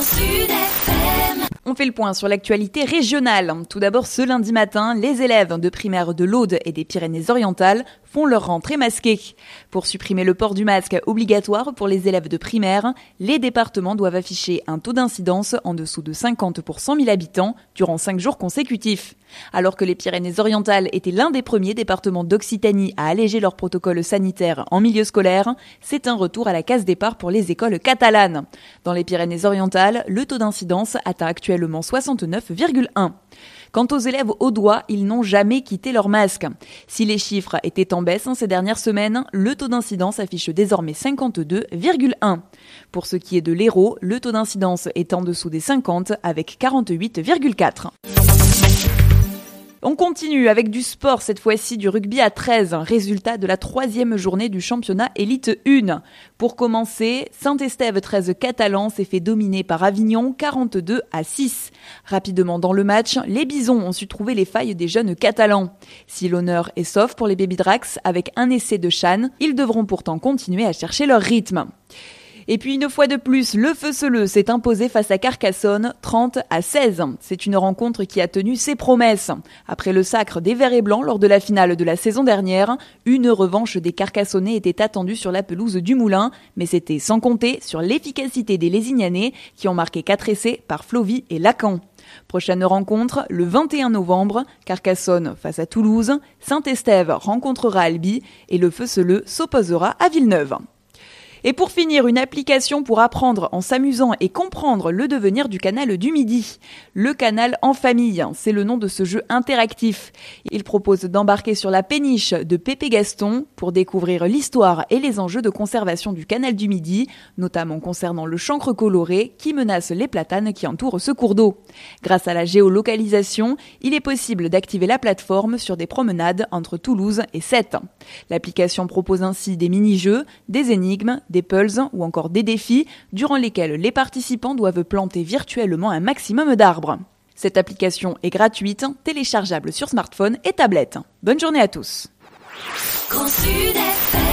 On fait le point sur l'actualité régionale. Tout d'abord, ce lundi matin, les élèves de primaire de l'Aude et des Pyrénées-Orientales font leur rentrée masquée. Pour supprimer le port du masque obligatoire pour les élèves de primaire, les départements doivent afficher un taux d'incidence en dessous de 50 pour 100 000 habitants durant 5 jours consécutifs. Alors que les Pyrénées-Orientales étaient l'un des premiers départements d'Occitanie à alléger leur protocole sanitaire en milieu scolaire, c'est un retour à la case départ pour les écoles catalanes. Dans les Pyrénées-Orientales, le taux d'incidence atteint actuellement 69,1. Quant aux élèves audois, ils n'ont jamais quitté leur masque. Si les chiffres étaient en baisse ces dernières semaines, le taux d'incidence affiche désormais 52,1. Pour ce qui est de l'Hérault, le taux d'incidence est en dessous des 50 avec 48,4. On continue avec du sport, cette fois-ci du rugby à 13, résultat de la 3e journée du championnat Élite 1. Pour commencer, Saint-Estève 13 catalan s'est fait dominer par Avignon 42-6. Rapidement dans le match, les Bisons ont su trouver les failles des jeunes catalans. Si l'honneur est sauf pour les Baby Drax, avec un essai de Chan, ils devront pourtant continuer à chercher leur rythme. Et puis une fois de plus, le Feu-Seleux s'est imposé face à Carcassonne 30-16. C'est une rencontre qui a tenu ses promesses. Après le sacre des Verts et Blancs lors de la finale de la saison dernière, une revanche des Carcassonnais était attendue sur la pelouse du Moulin, mais c'était sans compter sur l'efficacité des Lézignanais qui ont marqué 4 essais par Flovy et Lacan. Prochaine rencontre, le 21 novembre, Carcassonne face à Toulouse, Saint-Estève rencontrera Albi et le Feu-Seleux s'opposera à Villeneuve. Et pour finir, une application pour apprendre en s'amusant et comprendre le devenir du canal du Midi. Le canal en famille, c'est le nom de ce jeu interactif. Il propose d'embarquer sur la péniche de Pépé Gaston pour découvrir l'histoire et les enjeux de conservation du canal du Midi, notamment concernant le chancre coloré qui menace les platanes qui entourent ce cours d'eau. Grâce à la géolocalisation, il est possible d'activer la plateforme sur des promenades entre Toulouse et Sète. L'application propose ainsi des mini-jeux, des énigmes, des puzzles ou encore des défis durant lesquels les participants doivent planter virtuellement un maximum d'arbres. Cette application est gratuite, téléchargeable sur smartphone et tablette. Bonne journée à tous.